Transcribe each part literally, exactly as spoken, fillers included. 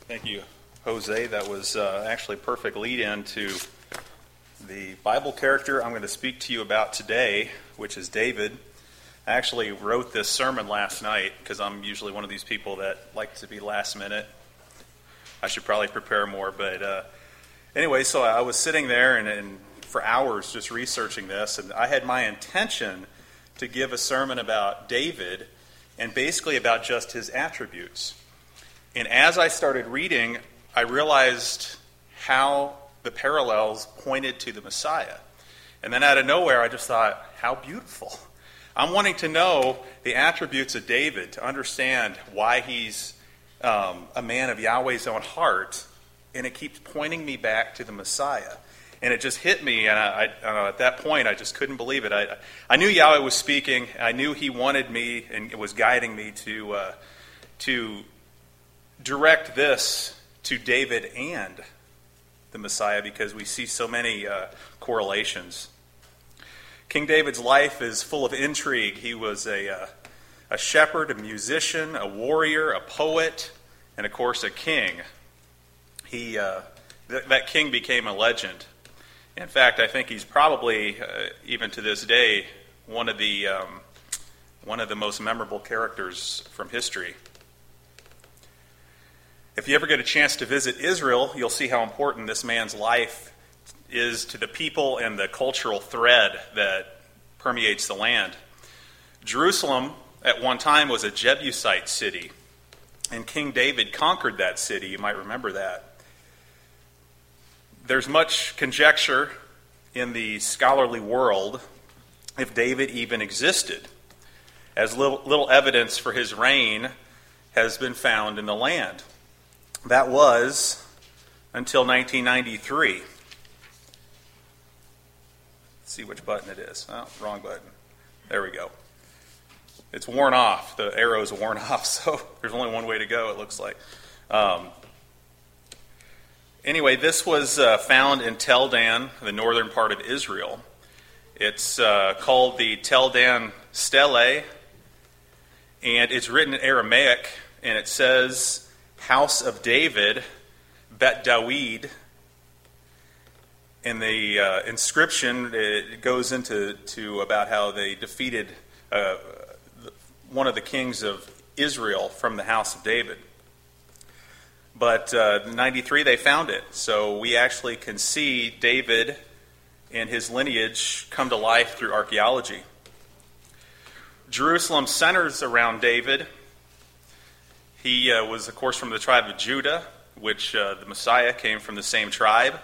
Thank you, Jose. That was uh, actually a perfect lead-in to the Bible character I'm going to speak to you about today, which is David. I actually wrote this sermon last night because I'm usually one of these people that like to be last minute. I should probably prepare more, but uh, anyway, so I was sitting there and, and for hours just researching this, and I had my intention to give a sermon about David and basically about just his attributes. And as I started reading, I realized how the parallels pointed to the Messiah. And then out of nowhere, I just thought, how beautiful. I'm wanting to know the attributes of David, to understand why he's um, a man of Yahweh's own heart, and it keeps pointing me back to the Messiah. And it just hit me, and I, I, I don't know, at that point, I just couldn't believe it. I, I knew Yahweh was speaking. I knew he wanted me and was guiding me to uh, to direct this to David and the Messiah, because we see so many uh, correlations. King David's life is full of intrigue. He was a, uh, a shepherd, a musician, a warrior, a poet, and of course a king. He uh, th- that king became a legend. In fact, I think he's probably, uh, even to this day, one of the um, one of the most memorable characters from history. If you ever get a chance to visit Israel, you'll see how important this man's life is to the people and the cultural thread that permeates the land. Jerusalem at one time was a Jebusite city, and King David conquered that city. You might remember that. There's much conjecture in the scholarly world if David even existed, as little, little evidence for his reign has been found in the land. That was until nineteen ninety-three. Let's see which button it is. Oh, wrong button. There we go. It's worn off. The arrow's worn off, so there's only one way to go, it looks like. Um, anyway, this was uh, found in Tel Dan, the northern part of Israel. It's uh, called the Tel Dan Stele, and it's written in Aramaic, and it says, House of David, Bet Dawid. In the uh, inscription, it goes into to about how they defeated uh, one of the kings of Israel from the house of David. But uh, in ninety-three, they found it. So we actually can see David and his lineage come to life through archaeology. Jerusalem centers around David. He uh, was, of course, from the tribe of Judah, which uh, the Messiah came from the same tribe.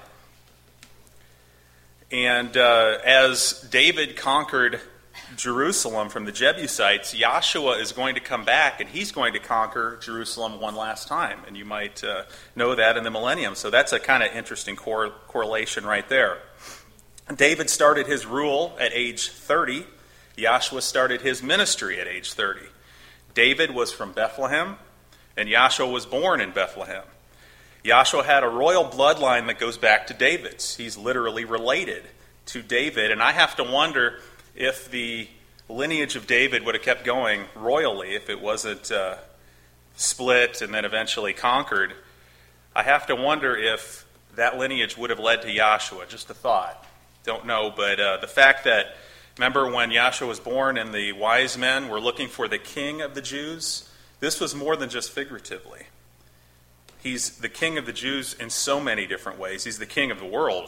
And uh, as David conquered Jerusalem from the Jebusites, Yahshua is going to come back, and he's going to conquer Jerusalem one last time. And you might uh, know that in the millennium. So that's a kind of interesting cor- correlation right there. David started his rule at age thirty. Yahshua started his ministry at age thirty. David was from Bethlehem, and Yahshua was born in Bethlehem. Yahshua had a royal bloodline that goes back to David's. He's literally related to David. And I have to wonder if the lineage of David would have kept going royally if it wasn't uh, split and then eventually conquered. I have to wonder if that lineage would have led to Yahshua. Just a thought. Don't know. But uh, the fact that, remember when Yahshua was born and the wise men were looking for the king of the Jews? This was more than just figuratively. He's the king of the Jews in so many different ways. He's the king of the world.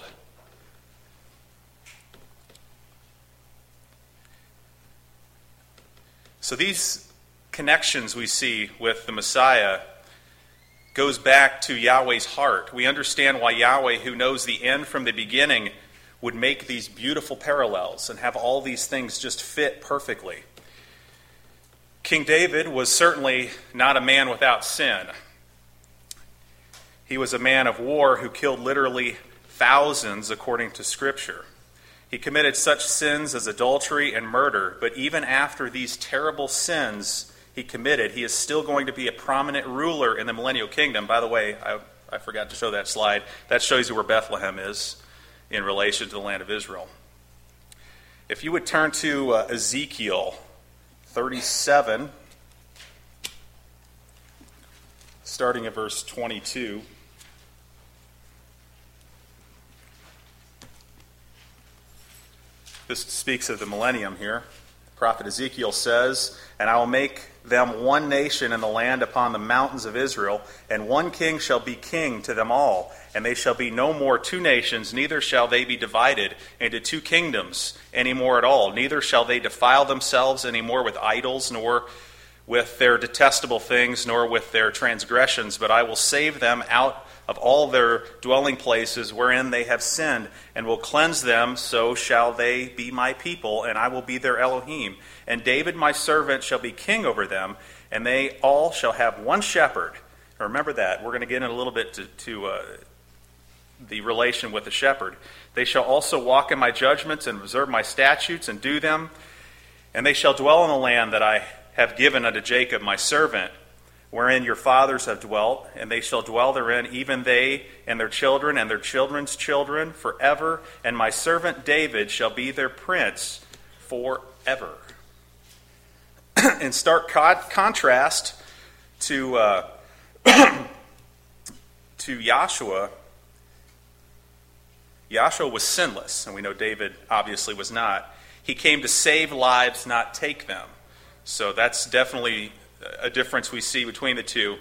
So these connections we see with the Messiah goes back to Yahweh's heart. We understand why Yahweh, who knows the end from the beginning, would make these beautiful parallels and have all these things just fit perfectly. King David was certainly not a man without sin. He was a man of war who killed literally thousands according to Scripture. He committed such sins as adultery and murder, but even after these terrible sins he committed, he is still going to be a prominent ruler in the millennial kingdom. By the way, I, I forgot to show that slide. That shows you where Bethlehem is in relation to the land of Israel. If you would turn to uh, Ezekiel thirty-seven. starting at verse twenty-two. This speaks of the millennium here. The prophet Ezekiel says, "And I will make them one nation in the land upon the mountains of Israel, and one king shall be king to them all. And they shall be no more two nations, neither shall they be divided into two kingdoms any more at all. Neither shall they defile themselves any more with idols, nor with their detestable things, nor with their transgressions. But I will save them out of all their dwelling places wherein they have sinned, and will cleanse them, so shall they be my people, and I will be their Elohim. And David my servant shall be king over them, and they all shall have one shepherd." Remember that. We're going to get in a little bit to, to uh, the relation with the shepherd. "They shall also walk in my judgments and observe my statutes and do them, and they shall dwell in the land that I have given unto Jacob my servant, wherein your fathers have dwelt, and they shall dwell therein, even they and their children and their children's children forever, and my servant David shall be their prince forever." In stark co- contrast to uh, to Joshua, Joshua was sinless, and we know David obviously was not. He came to save lives, not take them. So that's definitely a difference we see between the two.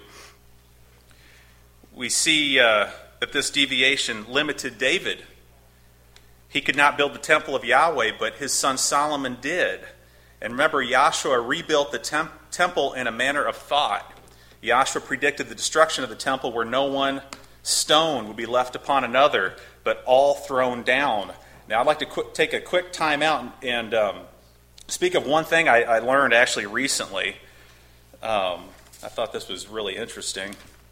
We see uh, that this deviation limited David. He could not build the temple of Yahweh, but his son Solomon did. And remember, Joshua rebuilt the temp- temple in a manner of thought. Joshua predicted the destruction of the temple where no one stone would be left upon another, but all thrown down. Now, I'd like to qu- take a quick time out and, and um, speak of one thing I, I learned actually recently. Um, I thought this was really interesting.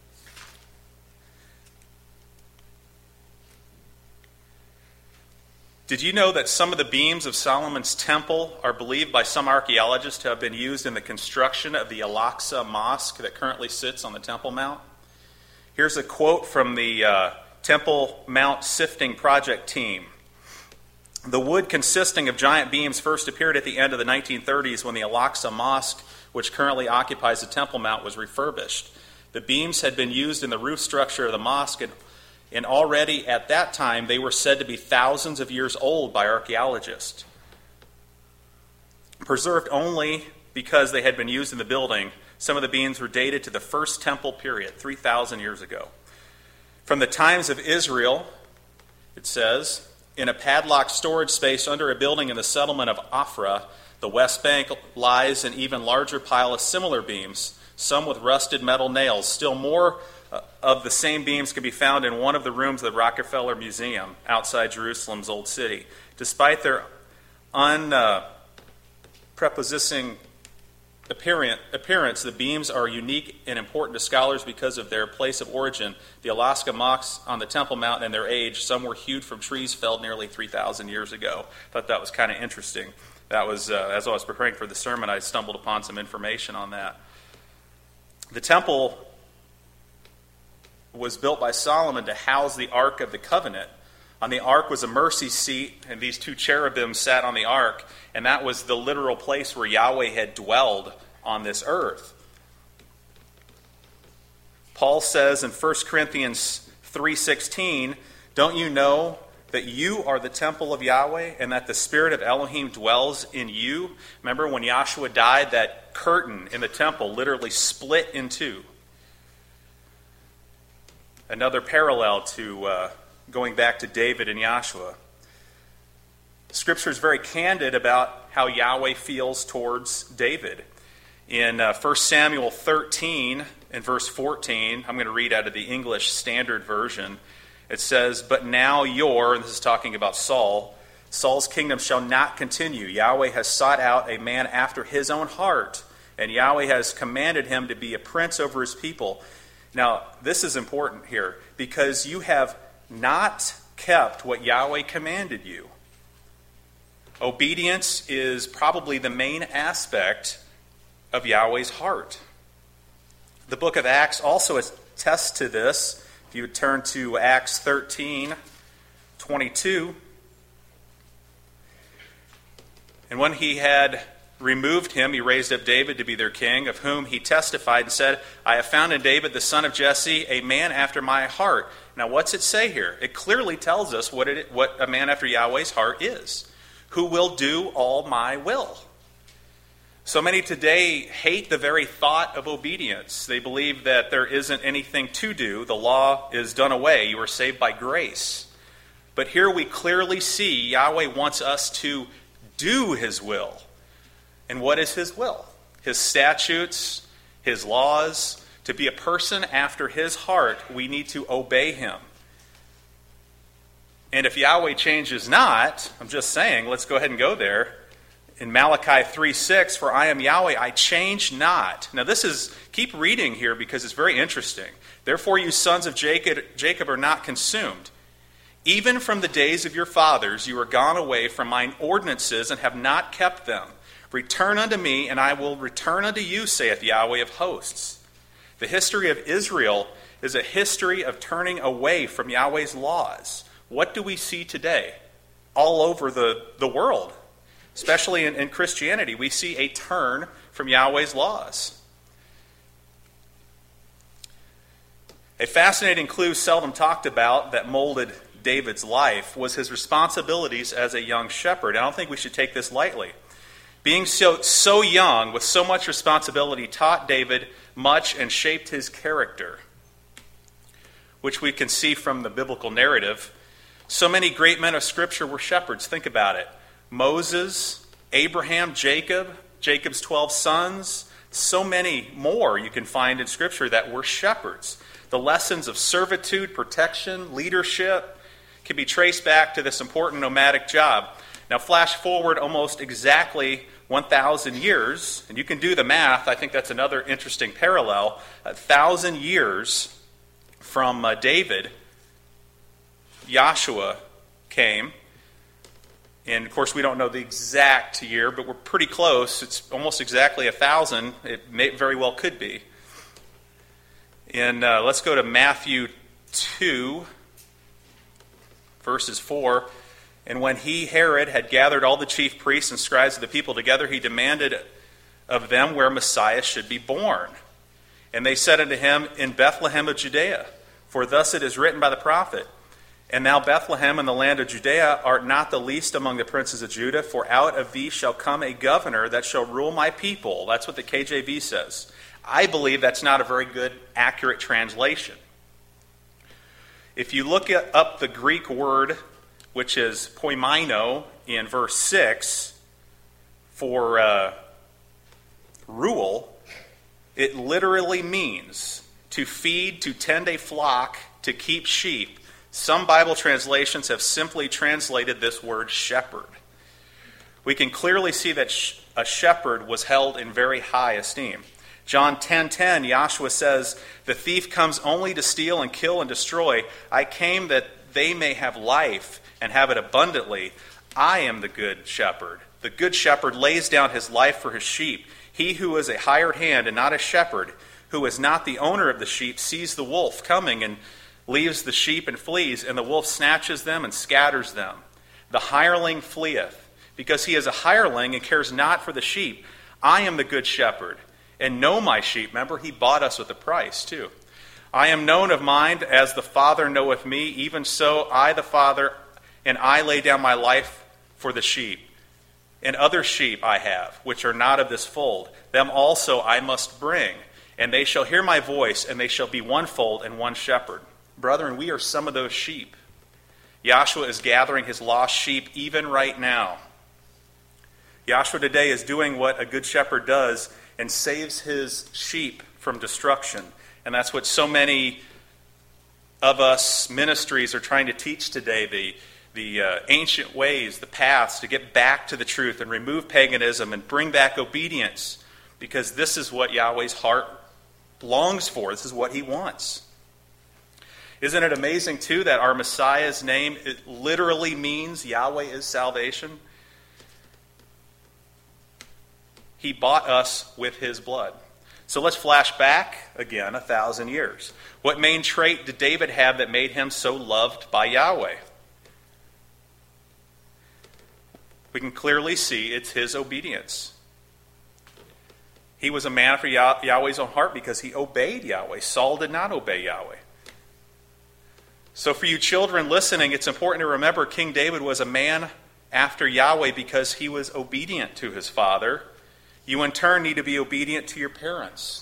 Did you know that some of the beams of Solomon's temple are believed by some archaeologists to have been used in the construction of the Al-Aqsa Mosque that currently sits on the Temple Mount? Here's a quote from the uh, Temple Mount Sifting Project team. "The wood consisting of giant beams first appeared at the end of the nineteen thirties when the Al-Aqsa Mosque, which currently occupies the Temple Mount, was refurbished. The beams had been used in the roof structure of the mosque, and, and already at that time they were said to be thousands of years old by archaeologists. Preserved only because they had been used in the building, some of the beams were dated to the First Temple period, three thousand years ago. From the times of Israel," it says, "in a padlocked storage space under a building in the settlement of Afra, the West Bank, lies an even larger pile of similar beams, some with rusted metal nails. Still more uh, of the same beams can be found in one of the rooms of the Rockefeller Museum outside Jerusalem's Old City. Despite their unprepossessing appearance, the beams are unique and important to scholars because of their place of origin. The Al-Aqsa mosques on the Temple Mount and their age, some were hewed from trees felled nearly three thousand years ago." I thought that was kind of interesting. That was, uh, as I was preparing for the sermon, I stumbled upon some information on that. The temple was built by Solomon to house the Ark of the Covenant. On the ark was a mercy seat, and these two cherubim sat on the ark, and that was the literal place where Yahweh had dwelled on this earth. Paul says in First Corinthians three sixteen, "Don't you know that you are the temple of Yahweh, and that the Spirit of Elohim dwells in you?" Remember when Joshua died, that curtain in the temple literally split in two. Another parallel to uh, going back to David and Joshua. Scripture is very candid about how Yahweh feels towards David. In uh, First Samuel thirteen and verse fourteen, I'm going to read out of the English Standard Version. It says, "But now your," and this is talking about Saul, "Saul's kingdom shall not continue. Yahweh has sought out a man after his own heart, and Yahweh has commanded him to be a prince over his people." Now, this is important here, because you have not kept what Yahweh commanded you. Obedience is probably the main aspect of Yahweh's heart. The book of Acts also attests to this. If you would turn to Acts thirteen twenty-two. "And when he had removed him, he raised up David to be their king, of whom he testified and said, I have found in David the son of Jesse a man after my heart. Now what's it say here? It clearly tells us what, it, what a man after Yahweh's heart is. Who will do all my will. So many today hate the very thought of obedience. They believe that there isn't anything to do. The law is done away. You are saved by grace. But here we clearly see Yahweh wants us to do his will. And what is his will? His statutes, his laws. To be a person after his heart, we need to obey him. And if Yahweh changes not, I'm just saying, let's go ahead and go there. In Malachi three six, for I am Yahweh, I change not. Now this is, keep reading here because it's very interesting. Therefore you sons of Jacob, Jacob are not consumed. Even from the days of your fathers you are gone away from mine ordinances and have not kept them. Return unto me, and I will return unto you, saith Yahweh of hosts. The history of Israel is a history of turning away from Yahweh's laws. What do we see today? All over the, the world. Especially in, in Christianity, we see a turn from Yahweh's laws. A fascinating clue seldom talked about that molded David's life was his responsibilities as a young shepherd. I don't think we should take this lightly. Being so, so young with so much responsibility taught David much and shaped his character, which we can see from the biblical narrative. So many great men of Scripture were shepherds. Think about it. Moses, Abraham, Jacob, Jacob's twelve sons, so many more you can find in Scripture that were shepherds. The lessons of servitude, protection, leadership can be traced back to this important nomadic job. Now flash forward almost exactly one thousand years, and you can do the math. I think that's another interesting parallel. A thousand years from uh, David, Joshua came. And, of course, we don't know the exact year, but we're pretty close. It's almost exactly a thousand. It may, very well could be. And uh, let's go to Matthew two, verses four. And when he, Herod, had gathered all the chief priests and scribes of the people together, he demanded of them where Messiah should be born. And they said unto him, In Bethlehem of Judea, for thus it is written by the prophet, And thou, Bethlehem, in the land of Judea, art not the least among the princes of Judah, for out of thee shall come a governor that shall rule my people. That's what the K J V says. I believe that's not a very good, accurate translation. If you look at, up the Greek word, which is poimino in verse six, for uh, rule, it literally means to feed, to tend a flock, to keep sheep. Some Bible translations have simply translated this word shepherd. We can clearly see that a shepherd was held in very high esteem. John ten ten, Yahshua says, The thief comes only to steal and kill and destroy. I came that they may have life and have it abundantly. I am the good shepherd. The good shepherd lays down his life for his sheep. He who is a hired hand and not a shepherd, who is not the owner of the sheep, sees the wolf coming and leaves the sheep and flees, and the wolf snatches them and scatters them. The hireling fleeth, because he is a hireling and cares not for the sheep. I am the good shepherd, and know my sheep. Remember, he bought us with a price, too. I am known of mine, as the Father knoweth me, even so I, the Father, and I lay down my life for the sheep. And other sheep I have, which are not of this fold. Them also I must bring, and they shall hear my voice, and they shall be one fold and one shepherd. Brethren, we are some of those sheep. Yahshua is gathering his lost sheep even right now. Yahshua today is doing what a good shepherd does and saves his sheep from destruction. And that's what so many of us ministries are trying to teach today, the, the uh, ancient ways, the paths, to get back to the truth and remove paganism and bring back obedience, because this is what Yahweh's heart longs for. This is what he wants. Isn't it amazing, too, that our Messiah's name, it literally means Yahweh is salvation? He bought us with his blood. So let's flash back again a thousand years. What main trait did David have that made him so loved by Yahweh? We can clearly see it's his obedience. He was a man after Yah- Yahweh's own heart because he obeyed Yahweh. Saul did not obey Yahweh. So for you children listening, it's important to remember King David was a man after Yahweh because he was obedient to his father. You in turn need to be obedient to your parents.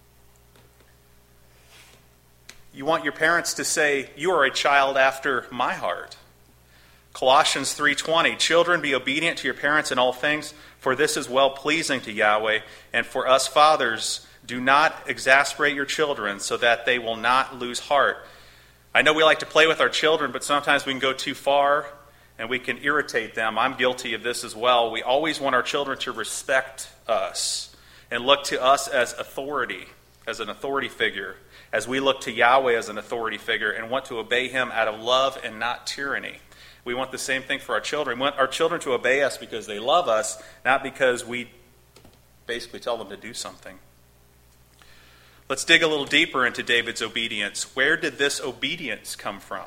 You want your parents to say, you are a child after my heart. Colossians three twenty, children, be obedient to your parents in all things, for this is well-pleasing to Yahweh. And for us fathers, do not exasperate your children so that they will not lose heart. I know we like to play with our children, but sometimes we can go too far and we can irritate them. I'm guilty of this as well. We always want our children to respect us and look to us as authority, as an authority figure, as we look to Yahweh as an authority figure and want to obey him out of love and not tyranny. We want the same thing for our children. We want our children to obey us because they love us, not because we basically tell them to do something. Let's dig a little deeper into David's obedience. Where did this obedience come from?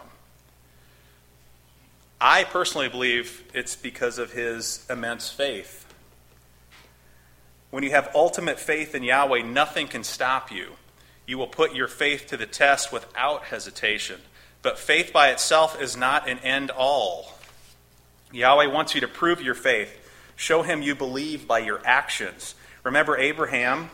I personally believe it's because of his immense faith. When you have ultimate faith in Yahweh, nothing can stop you. You will put your faith to the test without hesitation. But faith by itself is not an end all. Yahweh wants you to prove your faith. Show him you believe by your actions. Remember Abraham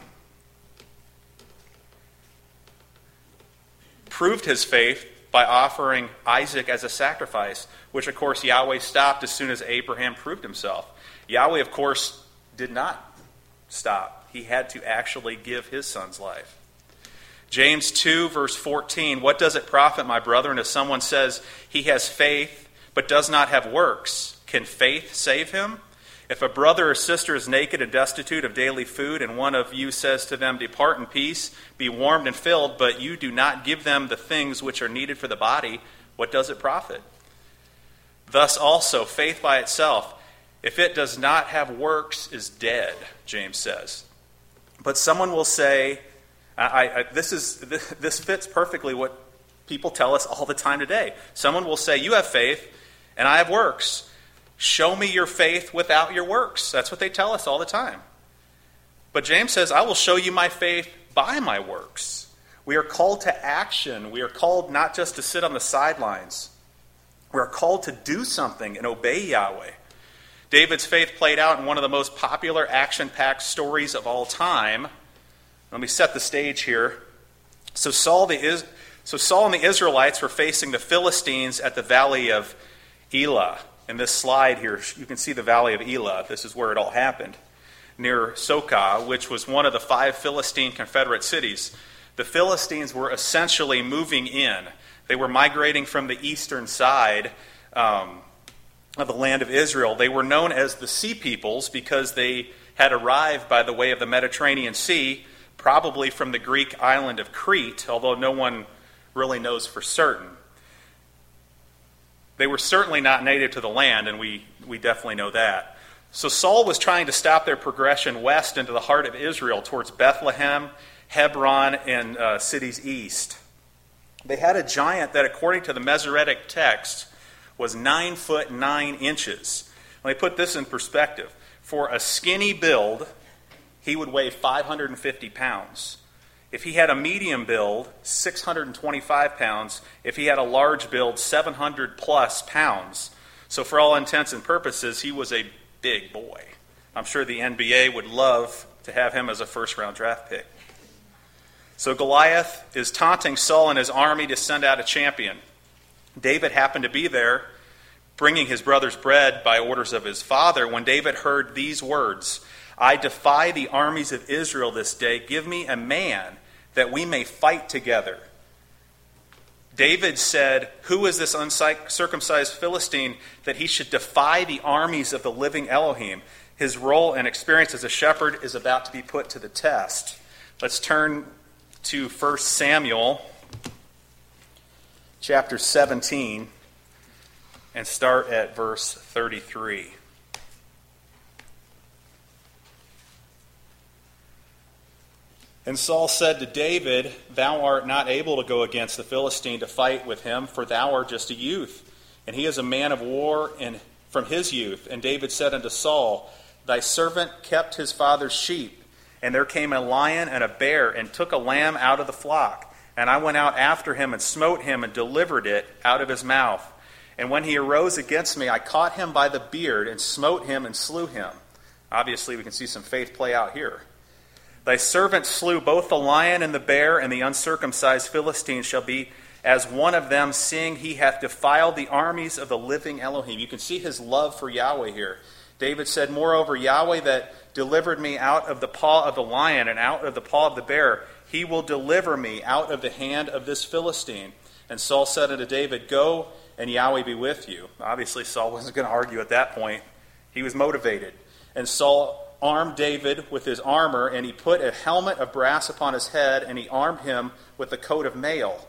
proved his faith by offering Isaac as a sacrifice, which of course Yahweh stopped as soon as Abraham proved himself. Yahweh, of course, did not stop. He had to actually give his son's life. James two, verse fourteen, what does it profit, my brethren, if someone says he has faith but does not have works? Can faith save him? If a brother or sister is naked and destitute of daily food, and one of you says to them, depart in peace, be warmed and filled, but you do not give them the things which are needed for the body, what does it profit? Thus also, faith by itself, if it does not have works, is dead, James says. But someone will say, I, I, this is this, this fits perfectly what people tell us all the time today. Someone will say, you have faith, and I have works. Show me your faith without your works. That's what they tell us all the time. But James says, I will show you my faith by my works. We are called to action. We are called not just to sit on the sidelines. We are called to do something and obey Yahweh. David's faith played out in one of the most popular action-packed stories of all time. Let me set the stage here. So Saul, the Is- so Saul and the Israelites were facing the Philistines at the valley of Elah. In this slide here, you can see the valley of Elah. This is where it all happened, near Sokah, which was one of the five Philistine Confederate cities. The Philistines were essentially moving in. They were migrating from the eastern side um, of the land of Israel. They were known as the Sea Peoples because they had arrived by the way of the Mediterranean Sea, probably from the Greek island of Crete, although no one really knows for certain. They were certainly not native to the land, and we, we definitely know that. So Saul was trying to stop their progression west into the heart of Israel towards Bethlehem, Hebron, and uh, cities east. They had a giant that, according to the Masoretic text, was nine foot nine inches. Let me put this in perspective. For a skinny build, he would weigh five hundred fifty pounds. If he had a medium build, six hundred twenty-five pounds. If he had a large build, seven hundred plus pounds. So for all intents and purposes, he was a big boy. I'm sure the N B A would love to have him as a first-round draft pick. So Goliath is taunting Saul and his army to send out a champion. David happened to be there, bringing his brother's bread by orders of his father, when David heard these words, I defy the armies of Israel this day. Give me a man that we may fight together. David said, who is this uncircumcised Philistine that he should defy the armies of the living Elohim? His role and experience as a shepherd is about to be put to the test. Let's turn to First Samuel chapter seventeen and start at verse thirty-three. And Saul said to David, thou art not able to go against the Philistine to fight with him, for thou art just a youth, and he is a man of war and from his youth. And David said unto Saul, thy servant kept his father's sheep, And there came a lion and a bear and took a lamb out of the flock. And I went out after him and smote him and delivered it out of his mouth. And when he arose against me, I caught him by the beard and smote him and slew him. Obviously, we can see some faith play out here. Thy servant slew both the lion and the bear, and the uncircumcised Philistine shall be as one of them, seeing he hath defiled the armies of the living Elohim. You can see his love for Yahweh here. David said, moreover, Yahweh that delivered me out of the paw of the lion and out of the paw of the bear, he will deliver me out of the hand of this Philistine. And Saul said unto David, go, and Yahweh be with you. Obviously, Saul wasn't going to argue at that point. He was motivated. And Saul armed David with his armor, and he put a helmet of brass upon his head, and he armed him with a coat of mail.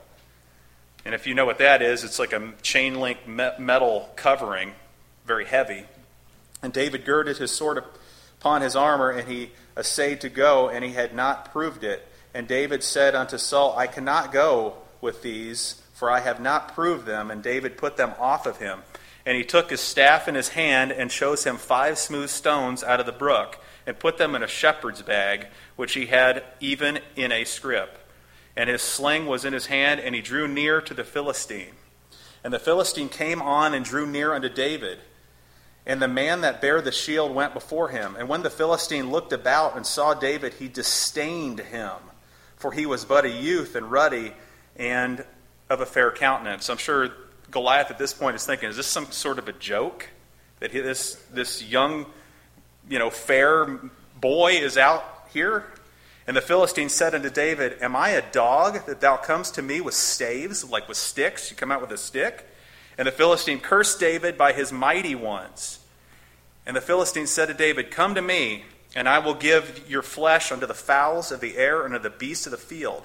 And if you know what that is, it's like a chain-link metal covering, very heavy. And David girded his sword upon his armor, and he essayed to go, and he had not proved it. And David said unto Saul, I cannot go with these, for I have not proved them. And David put them off of him. And he took his staff in his hand, and chose him five smooth stones out of the brook, and put them in a shepherd's bag, which he had even in a scrip. And his sling was in his hand, and he drew near to the Philistine. And the Philistine came on and drew near unto David. And the man that bare the shield went before him. And when the Philistine looked about and saw David, he disdained him, for he was but a youth and ruddy and of a fair countenance. I'm sure Goliath at this point is thinking, is this some sort of a joke? That he, this this young, you know, fair boy is out here? And the Philistine said unto David, am I a dog that thou comest to me with staves, like with sticks? You come out with a stick? And the Philistine cursed David by his mighty ones. And the Philistine said to David, come to me, and I will give your flesh unto the fowls of the air and unto the beasts of the field.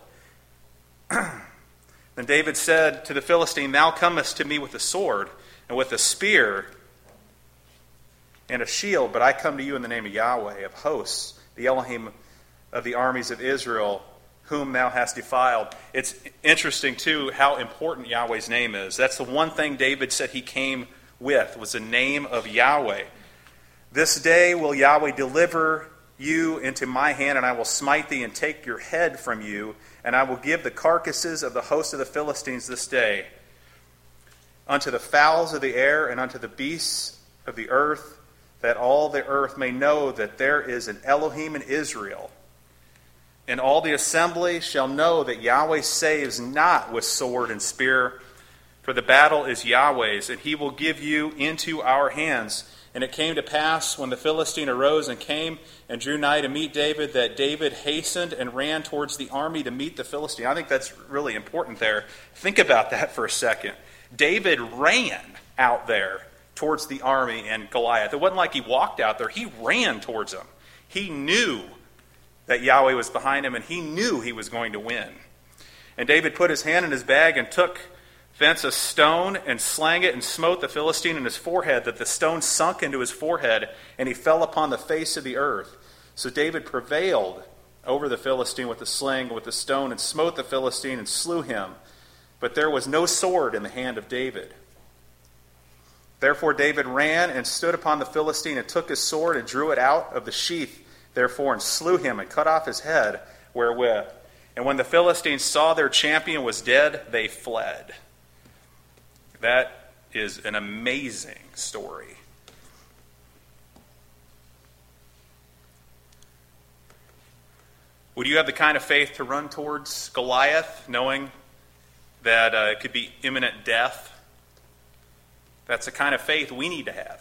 Then David said to the Philistine, thou comest to me with a sword and with a spear and a shield, but I come to you in the name of Yahweh of hosts, the Elohim of the armies of Israel, whom thou hast defiled. It's interesting, too, how important Yahweh's name is. That's the one thing David said he came with, was the name of Yahweh. This day will Yahweh deliver you into my hand, and I will smite thee and take your head from you, and I will give the carcasses of the host of the Philistines this day unto the fowls of the air and unto the beasts of the earth, that all the earth may know that there is an Elohim in Israel. And all the assembly shall know that Yahweh saves not with sword and spear, for the battle is Yahweh's, and he will give you into our hands. And it came to pass, when the Philistine arose and came and drew nigh to meet David, that David hastened and ran towards the army to meet the Philistine. I think that's really important there. Think about that for a second. David ran out there towards the army and Goliath. It wasn't like he walked out there. He ran towards them. He knew that Yahweh was behind him, and he knew he was going to win. And David put his hand in his bag and took thence a stone and slang it and smote the Philistine in his forehead, that the stone sunk into his forehead, and he fell upon the face of the earth. So David prevailed over the Philistine with the sling, with the stone, and smote the Philistine and slew him. But there was no sword in the hand of David. Therefore David ran and stood upon the Philistine and took his sword and drew it out of the sheath, therefore, and slew him and cut off his head wherewith. And when the Philistines saw their champion was dead, they fled. That is an amazing story. Would you have the kind of faith to run towards Goliath, knowing that uh, it could be imminent death? That's the kind of faith we need to have.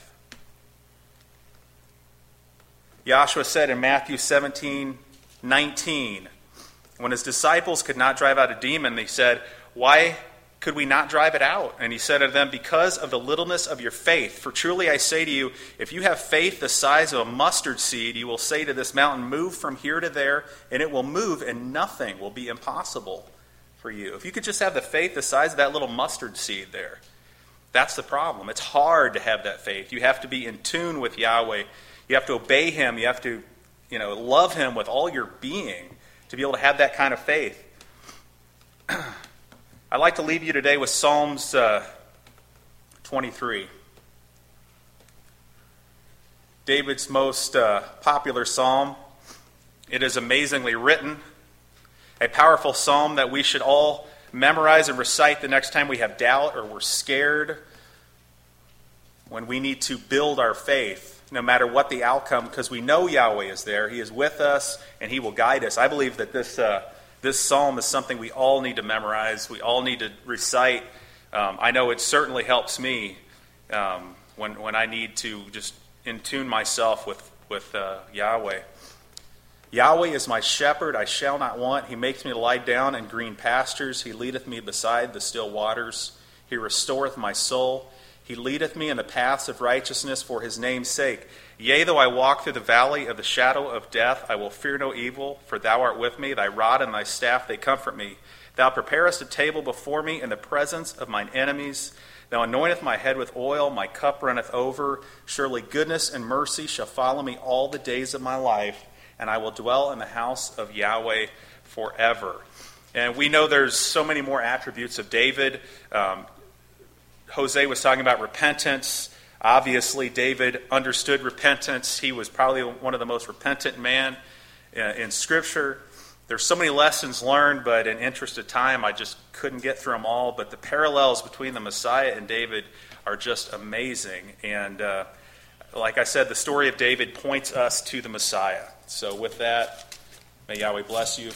Joshua said in Matthew seventeen nineteen, when his disciples could not drive out a demon, they said, why could we not drive it out? And he said to them, because of the littleness of your faith. For truly I say to you, if you have faith the size of a mustard seed, you will say to this mountain, move from here to there, and it will move, and nothing will be impossible for you. If you could just have the faith the size of that little mustard seed there. That's the problem. It's hard to have that faith. You have to be in tune with Yahweh. You have to obey him. You have to, you know, love him with all your being to be able to have that kind of faith. I'd like to leave you today with Psalms uh, twenty-three. David's most uh, popular psalm. It is amazingly written, a powerful psalm that we should all memorize and recite the next time we have doubt or we're scared, when we need to build our faith, no matter what the outcome, because we know Yahweh is there. He is with us, and He will guide us. I believe that this uh, this psalm is something we all need to memorize. We all need to recite. Um, I know it certainly helps me um, when when I need to just in tune myself with, with uh, Yahweh. Yahweh is my shepherd, I shall not want. He makes me to lie down in green pastures. He leadeth me beside the still waters. He restoreth my soul. He leadeth me in the paths of righteousness for His name's sake. Yea, though I walk through the valley of the shadow of death, I will fear no evil, for Thou art with me. Thy rod and Thy staff, they comfort me. Thou preparest a table before me in the presence of mine enemies. Thou anointest my head with oil, my cup runneth over. Surely goodness and mercy shall follow me all the days of my life, and I will dwell in the house of Yahweh forever. And we know there's so many more attributes of David. Um, Jose was talking about repentance. Obviously, David understood repentance. He was probably one of the most repentant men in Scripture. There's so many lessons learned, but in interest of time, I just couldn't get through them all. But the parallels between the Messiah and David are just amazing. And uh, like I said, the story of David points us to the Messiah. So with that, may Yahweh bless you.